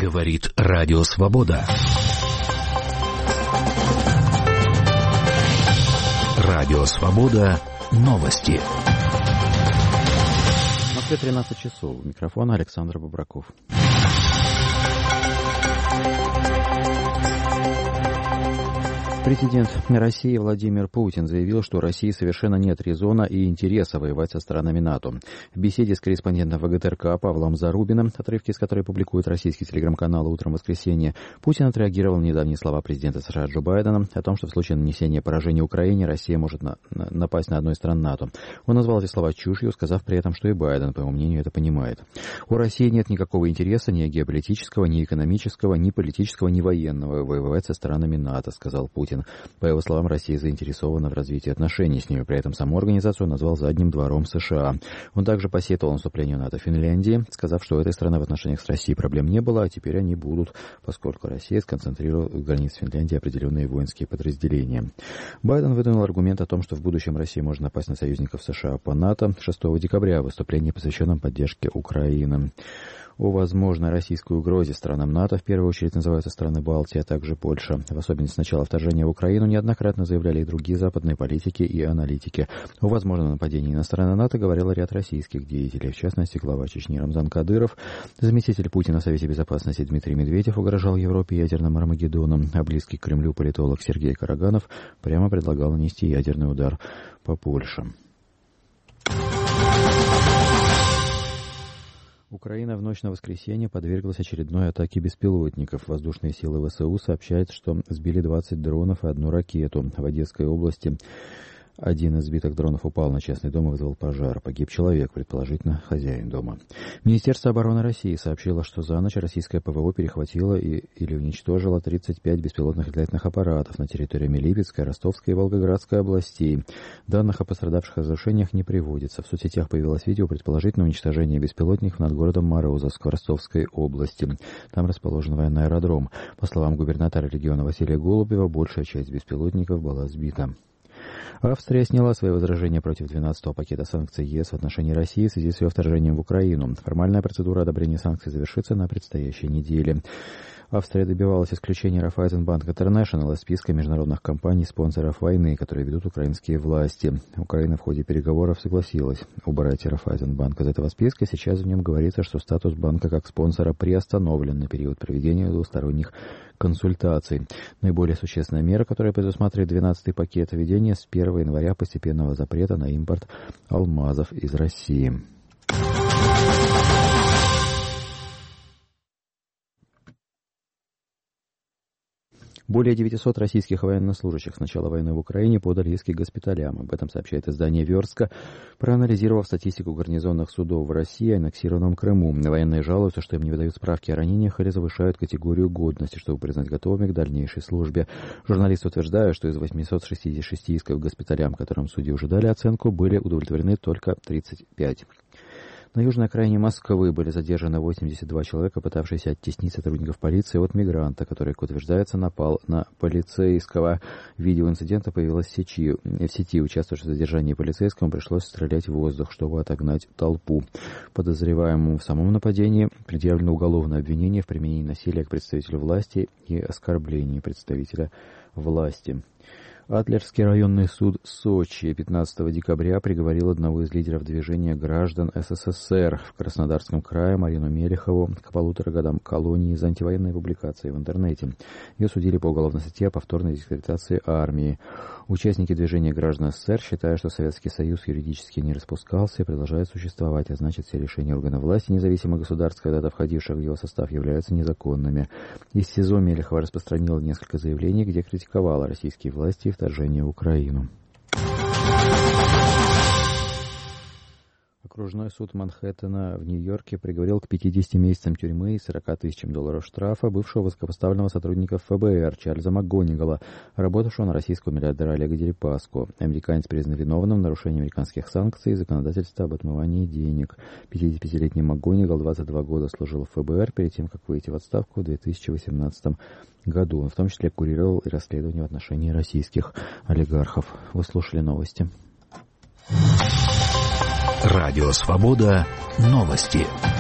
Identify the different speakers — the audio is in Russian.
Speaker 1: Говорит Радио Свобода. Радио Свобода. Новости.
Speaker 2: В Москве 13 часов. У микрофона Александр Бобраков. Президент России Владимир Путин заявил, что у России совершенно нет резона и интереса воевать со странами НАТО. В беседе с корреспондентом ВГТРК Павлом Зарубиным, отрывки из которой публикует российский телеграм-канал «Утром воскресенья», Путин отреагировал на недавние слова президента США Джо Байдена о том, что в случае нанесения поражения Украине Россия может напасть на одну из стран НАТО. Он назвал эти слова чушью, сказав при этом, что и Байден, по его мнению, это понимает. У России нет никакого интереса ни геополитического, ни экономического, ни политического, ни военного воевать со странами НАТО, сказал Путин. По его словам, Россия заинтересована в развитии отношений с ними. При этом саму организацию назвал задним двором США. Он также посетовал наступлению НАТО в Финляндии, сказав, что у этой страны в отношениях с Россией проблем не было, а теперь они будут, поскольку Россия сконцентрировала в границе Финляндии определенные воинские подразделения. Байден выдвинул аргумент о том, что в будущем Россия может напасть на союзников США по НАТО 6 декабря в выступлении, посвященном поддержке Украины. О возможной российской угрозе странам НАТО в первую очередь называются страны Балтии, а также Польша. В особенности с начала вторжения в Украину неоднократно заявляли и другие западные политики и аналитики. О возможном нападении на страны НАТО говорил ряд российских деятелей, в частности, глава Чечни Рамзан Кадыров. Заместитель Путина в Совете Безопасности Дмитрий Медведев угрожал Европе ядерным Армагеддоном, а близкий к Кремлю политолог Сергей Караганов прямо предлагал нанести ядерный удар по Польше. Украина в ночь на воскресенье подверглась очередной атаке беспилотников. Воздушные силы ВСУ сообщают, что сбили 20 дронов и одну ракету. В Одесской области один из сбитых дронов упал на частный дом и вызвал пожар. Погиб человек, предположительно хозяин дома. Министерство обороны России сообщило, что за ночь российское ПВО перехватило или уничтожило 35 беспилотных летательных аппаратов на территории Липецкой, Ростовской и Волгоградской областей. Данных о пострадавших и разрушениях не приводится. В соцсетях появилось видео предположительного уничтожения беспилотников над городом Морозовск в Ростовской области. Там расположен военный аэродром. По словам губернатора региона Василия Голубева, большая часть беспилотников была сбита. Австрия сняла свои возражения против 12-го пакета санкций ЕС в отношении России в связи с ее вторжением в Украину. Формальная процедура одобрения санкций завершится на предстоящей неделе. Австрия добивалась исключения Raiffeisenbank International из списка международных компаний-спонсоров войны, которые ведут украинские власти. Украина в ходе переговоров согласилась убрать Raiffeisenbank из этого списка. Сейчас в нем говорится, что статус банка как спонсора приостановлен на период проведения двусторонних консультаций. Наиболее существенная мера, которая предусматривает 12-й пакет, введение с 1 января постепенного запрета на импорт алмазов из России. Более 900 российских военнослужащих с начала войны в Украине подали иски госпиталям. Об этом сообщает издание «Верстка», проанализировав статистику гарнизонных судов в России и аннексированном Крыму. Военные жалуются, что им не выдают справки о ранениях или завышают категорию годности, чтобы признать готовыми к дальнейшей службе. Журналисты утверждают, что из 866 исков госпиталям, которым судьи уже дали оценку, были удовлетворены только 35. На южной окраине Москвы были задержаны 82 человека, пытавшиеся оттеснить сотрудников полиции от мигранта, который, как утверждается, напал на полицейского. Видео инцидента появилось в сети. Участвовавшим в задержании полицейскому пришлось стрелять в воздух, чтобы отогнать толпу. Подозреваемому в самом нападении предъявлено уголовное обвинение в применении насилия к представителю власти и оскорблении представителя власти. Адлерский районный суд Сочи 15 декабря приговорил одного из лидеров движения граждан СССР в Краснодарском крае Марину Мелехову к 1,5 годам колонии за антивоенные публикации в интернете. Ее судили по уголовной статье о повторной дискредитации армии. Участники движения граждан СССР считают, что Советский Союз юридически не распускался и продолжает существовать, а значит, все решения органов власти независимых государств, когда-то входивших в его состав, являются незаконными. Из СИЗО Мелехова распространила несколько заявлений, где критиковала российские власти и вторжение в Украину. Окружной суд Манхэттена в Нью-Йорке приговорил к 50 месяцам тюрьмы и 40 тысячам долларов штрафа бывшего высокопоставленного сотрудника ФБР Чарльза МакГонигала, работавшего на российского миллиардера Олега Дерипаску. Американец признан виновным в нарушении американских санкций и законодательства об отмывании денег. 55-летний МакГонигал 22 года служил в ФБР перед тем, как выйти в отставку в 2018 году. Он в том числе курировал и расследование в отношении российских олигархов. Вы слушали новости.
Speaker 1: Радио Свобода. Новости.